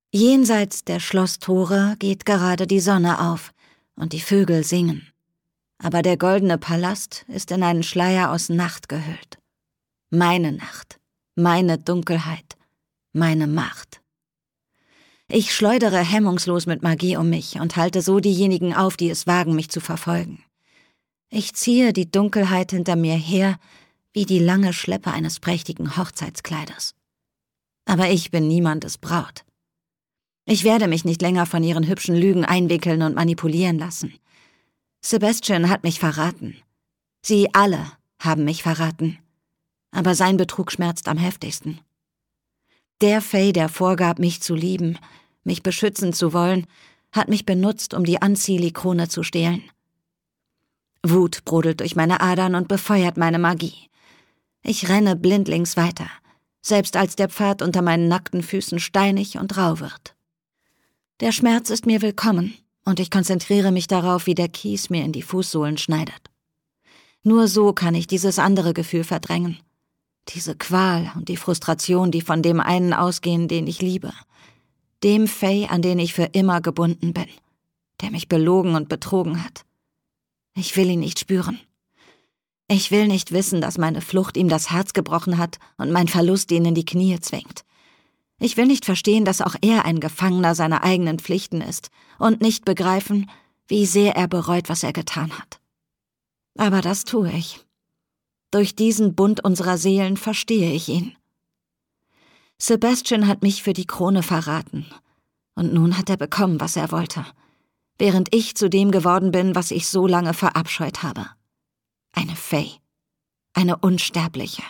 Jenseits der Schlosstore geht gerade die Sonne auf und die Vögel singen. Aber der goldene Palast ist in einen Schleier aus Nacht gehüllt. Meine Nacht, meine Dunkelheit, meine Macht. Ich schleudere hemmungslos mit Magie um mich und halte so diejenigen auf, die es wagen, mich zu verfolgen. Ich ziehe die Dunkelheit hinter mir her, wie die lange Schleppe eines prächtigen Hochzeitskleides. Aber ich bin niemandes Braut. Ich werde mich nicht länger von ihren hübschen Lügen einwickeln und manipulieren lassen. Sebastian hat mich verraten. Sie alle haben mich verraten. Aber sein Betrug schmerzt am heftigsten. Der Fae, der vorgab, mich zu lieben, mich beschützen zu wollen, hat mich benutzt, um die Anziehli-Krone zu stehlen. Wut brodelt durch meine Adern und befeuert meine Magie. Ich renne blindlings weiter, selbst als der Pfad unter meinen nackten Füßen steinig und rau wird. Der Schmerz ist mir willkommen und ich konzentriere mich darauf, wie der Kies mir in die Fußsohlen schneidet. Nur so kann ich dieses andere Gefühl verdrängen. Diese Qual und die Frustration, die von dem einen ausgehen, den ich liebe. Dem Fae, an den ich für immer gebunden bin, der mich belogen und betrogen hat. Ich will ihn nicht spüren. Ich will nicht wissen, dass meine Flucht ihm das Herz gebrochen hat und mein Verlust ihn in die Knie zwingt. Ich will nicht verstehen, dass auch er ein Gefangener seiner eigenen Pflichten ist und nicht begreifen, wie sehr er bereut, was er getan hat. Aber das tue ich. Durch diesen Bund unserer Seelen verstehe ich ihn. Sebastian hat mich für die Krone verraten. Und nun hat er bekommen, was er wollte. Während ich zu dem geworden bin, was ich so lange verabscheut habe. Eine Fae. Eine Unsterbliche.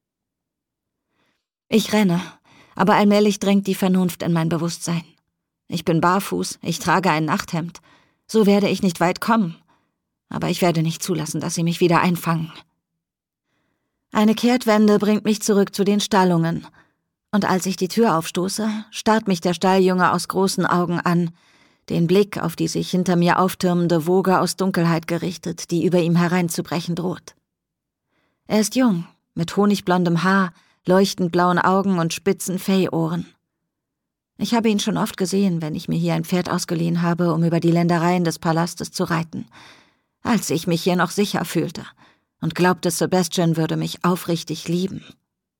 Ich renne, aber allmählich drängt die Vernunft in mein Bewusstsein. Ich bin barfuß, ich trage ein Nachthemd. So werde ich nicht weit kommen. Aber ich werde nicht zulassen, dass sie mich wieder einfangen. Eine Kehrtwende bringt mich zurück zu den Stallungen. Und als ich die Tür aufstoße, starrt mich der Stalljunge aus großen Augen an, den Blick auf die sich hinter mir auftürmende Woge aus Dunkelheit gerichtet, die über ihm hereinzubrechen droht. Er ist jung, mit honigblondem Haar, leuchtend blauen Augen und spitzen Fae-Ohren. Ich habe ihn schon oft gesehen, wenn ich mir hier ein Pferd ausgeliehen habe, um über die Ländereien des Palastes zu reiten, als ich mich hier noch sicher fühlte und glaubte, Sebastian würde mich aufrichtig lieben.